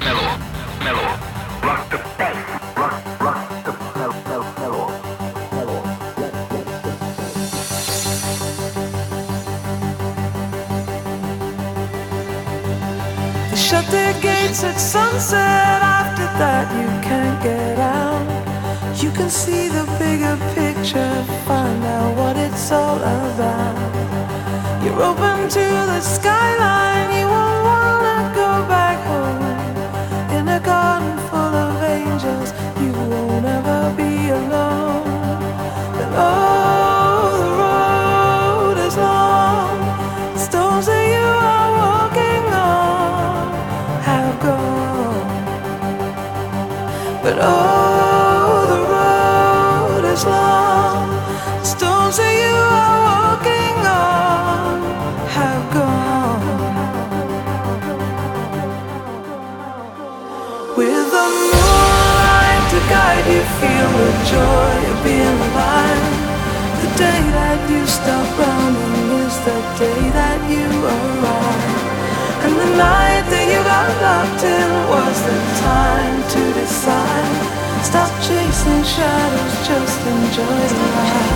mellow, rock the bass, rock the mellow. They shut their gates at sunset. After that you can't get out. You can see the bigger picture, find out what it's all about. You're open to the skyline, you won't wanna go back home. In a garden full of angels, you won't ever be alone. And oh, the road is long, the stones that you are walking on have gone. But oh, the road is long, the stones that you are walking on have gone. With the moonlight to guide you, feel the joy of being alive. The day that you stop running is the day that you arrive. And the night that you got locked in was the time to decide. Stop chasing shadows, just enjoy the ride.